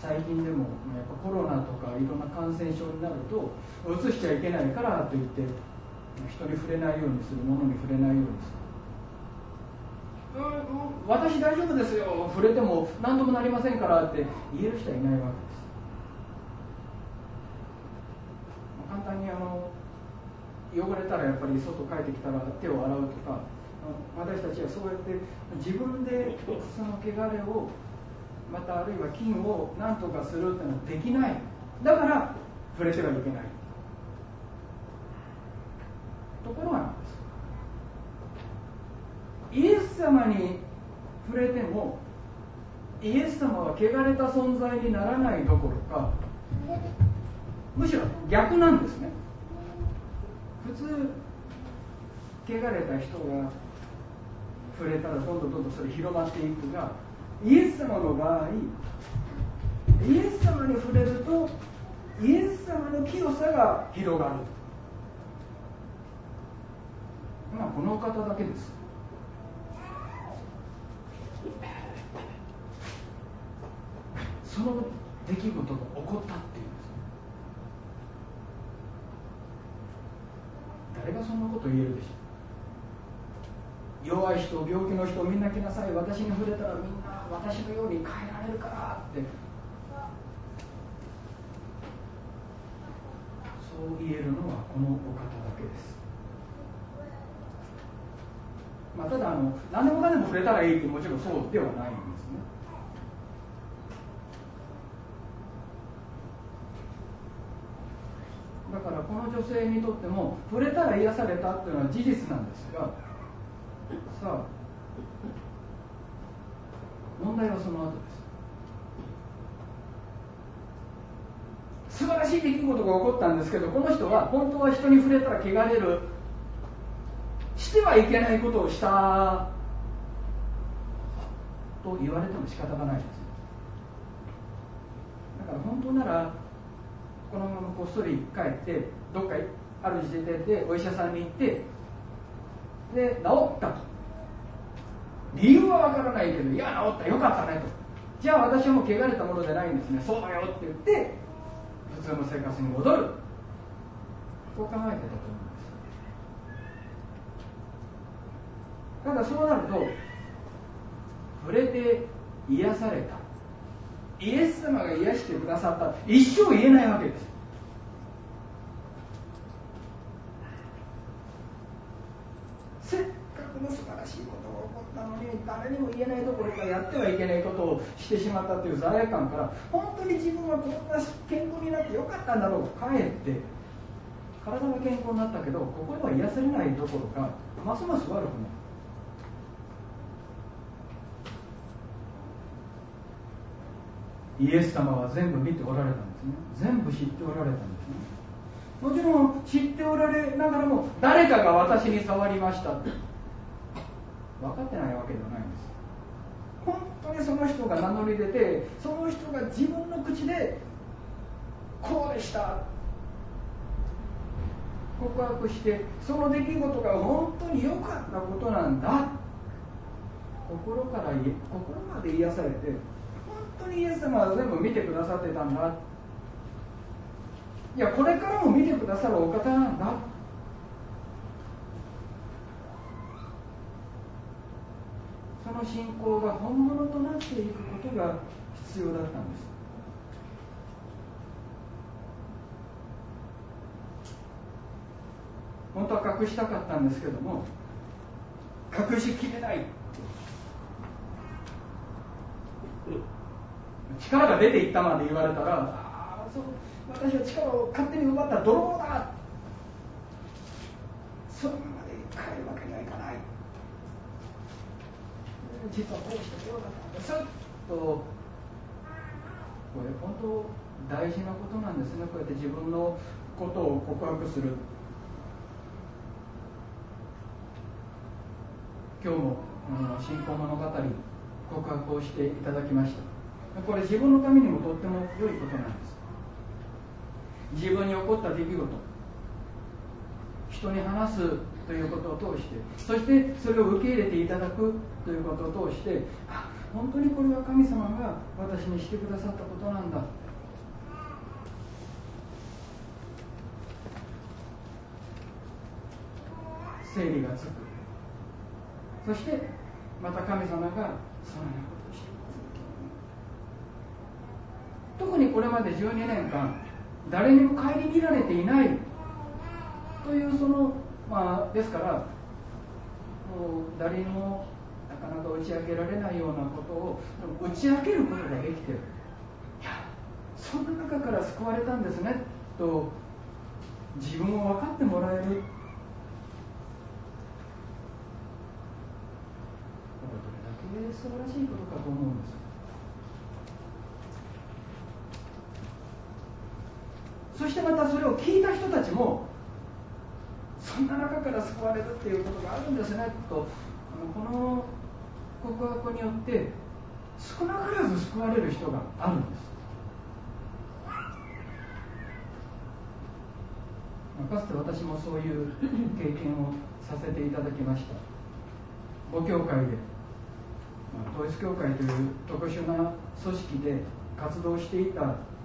最近でもやっぱコロナとかいろんな感染症になるとうつしちゃいけないからといって人に触れないようにする、ものに触れないようにする。私大丈夫ですよ、触れても何ともなりませんからって言える人はいないわけです。簡単に汚れたらやっぱり外帰ってきたら手を洗うとか、私たちはそうやって自分でその汚れをまたあるいは菌を何とかするってのはできない。だから触れてはいけない。ところがなんです。イエス様に触れてもイエス様は汚れた存在にならないどころか、むしろ逆なんですね。普通汚れた人が触れたらどんどんそれ広まっていくが、イエス様の場合、イエス様に触れるとイエス様の清さが広がる。このお方だけです。その出来事が起こったっていうんです。誰がそんなこと言えるでしょう。弱い人、病気の人、みんな来なさい、私に触れたらみんな私のように変えられるからって、そう言えるのはこのお方だけです。ただ何でもかんでも触れたらいいって、もちろんそうではないんですね。だからこの女性にとっても触れたら癒されたっていうのは事実なんですが、さあ問題はその後です。素晴らしい出来事が起こったんですけど、この人は本当は人に触れたら汚れる、してはいけないことをしたと言われても仕方がないです。だから本当ならこのままこっそり帰ってどっかある時点でお医者さんに行って、で治ったと、理由はわからないけど、いや治った、よかったねと、じゃあ私はもう汚れたものじゃないんですね、そうだよって言って普通の生活に戻る、こう考えてたと思うんです。ただそうなると、触れて癒された、イエス様が癒してくださった、一生言えないわけです。せっかくの素晴らしいことが起こったのに、誰にも言えないどころかやってはいけないことをしてしまったという罪悪感から、本当に自分はこんな健康になってよかったんだろうと、かえって体が健康になったけど心は癒されないどころかますます悪くなる。イエス様は全部見ておられたんですね。全部知っておられたんですね。もちろん知っておられながらも、誰かが私に触りましたって分かってないわけではないんです。本当にその人が名乗り出て、その人が自分の口でこうでした告白して、その出来事が本当に良かったことなんだ、心まで癒されて、本当にイエス様は全部見てくださってたんだ、いやこれからも見てくださるお方なんだ、その信仰が本物となっていくことが必要だったんです。本当は隠したかったんですけども、隠しきれない、力が出ていったまで言われたら、私は力を勝手に奪った泥棒だ、そのままで帰るわけにはいかない、実はこうしてこうだったんですと、これ本当大事なことなんですね。こうやって自分のことを告白する。今日も信仰物語告白をしていただきました。これ自分のためにもとっても良いことなんです。自分に起こった出来事、人に話すということを通して、そしてそれを受け入れていただくということを通して、 本当にこれは神様が私にしてくださったことなんだ。整理がつく。そしてまた神様がそのようなことをしてくださる。特にこれまで12年間誰にも顧みられていないというですからもう誰にもなかなか打ち明けられないようなことを打ち明けることができている。いや、そんな中から救われたんですねと自分を分かってもらえる。どれだけ素晴らしいことかと思うんです。そしてまたそれを聞いた人たちもそんな中から救われるっていうことがあるんですねとこの告白によって少なからず救われる人があるんです。かつて私もそういう経験をさせていただきました。母教会で統一教会という特殊な組織で活動していた。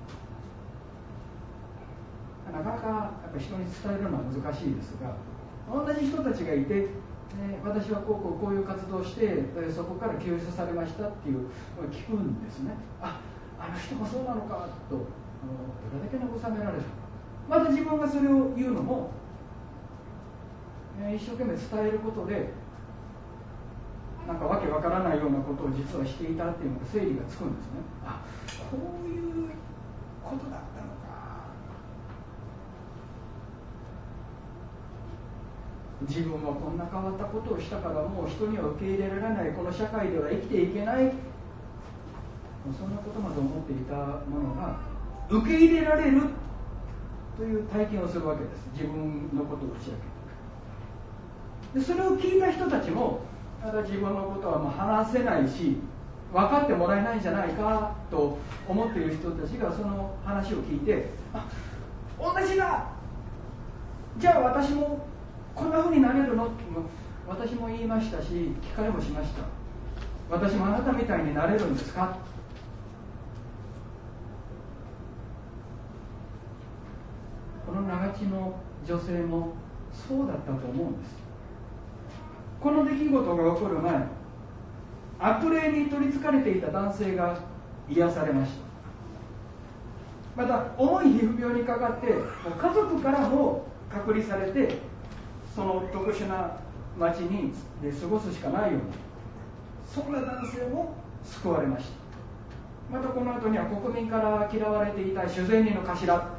なかなかやっぱ人に伝えるのは難しいですが、同じ人たちがいて、私はこういう活動をしてそこから救出されましたっていうのを聞くんですね。あの人もそうなのかとどれだけ慰められる。また自分がそれを言うのも、一生懸命伝えることでなんかわけわからないようなことを実はしていたっていうのが整理がつくんですね。あ、こういうことだったのか。自分はこんな変わったことをしたからもう人には受け入れられない、この社会では生きていけない、そんなことまで思っていたものが受け入れられるという体験をするわけです。自分のことを打ち明けて。でそれを聞いた人たちもまだ自分のことはもう話せないし分かってもらえないんじゃないかと思っている人たちがその話を聞いて、あ、同じだ、じゃあ私もこんな風になれるのって私も言いましたし、聞かれもしました。私もあなたみたいになれるんですか。この長地の女性もそうだったと思うんです。この出来事が起こる前、悪霊に取りつかれていた男性が癒されました。また重い皮膚病にかかって家族からも隔離されて、その特殊な町にで過ごすしかないような、そんな男性も救われました。またこの後には国民から嫌われていた主税人の頭、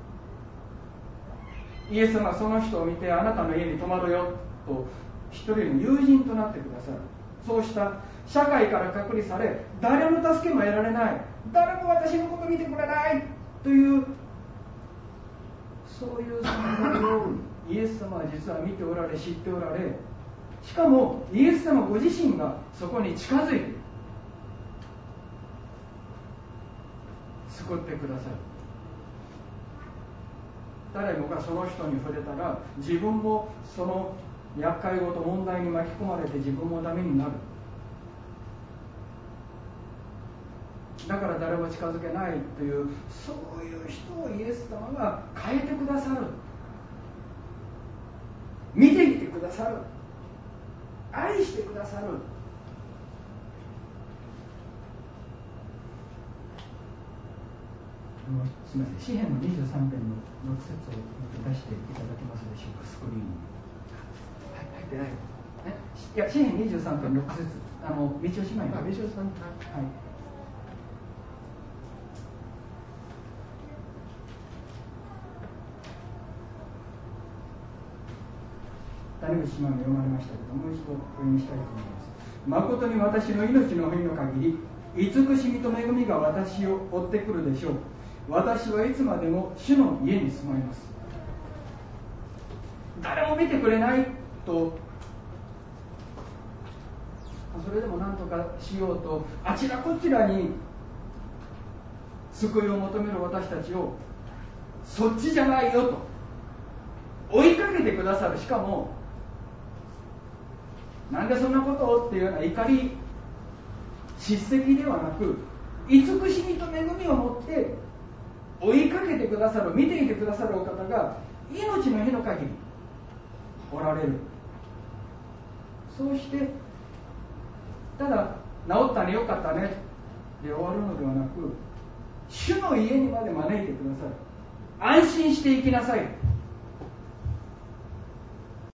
イエス様はその人を見て、あなたの家に泊まるよと一人の友人となってくださる。そうした社会から隔離され、誰の助けも得られない、誰も私のことを見てくれないという、そういう存在をイエス様は実は見ておられ、知っておられ、しかもイエス様ご自身がそこに近づいて救ってくださる。誰もがその人に触れたら、自分もその厄介事、問題に巻き込まれて自分もダメになる。だから誰も近づけないという、そういう人をイエス様が変えてくださる、見ていてくださる、愛してくださる。すみません、詩編の23編の6節を出していただけますでしょうか。スクリーンに入ってない。いや、詩編23編6節、道尾姉妹の道尾さん、はい、谷口姉妹も読まれましたけど、もう一度お読みしたいと思います。誠に私の命の日の限り、慈しみと恵みが私を追ってくるでしょう。私はいつまでも主の家に住まいます。誰も見てくれないと、それでも何とかしようとあちらこちらに救いを求める私たちを、そっちじゃないよと追いかけてくださる。しかもなんでそんなことをっていうような怒り叱責ではなく、慈しみと恵みを持って追いかけてくださる、見ていてくださるお方が命の日の限りおられる。そうしてただ治ったね、よかったねで終わるのではなく、主の家にまで招いてくださる。安心していきなさい。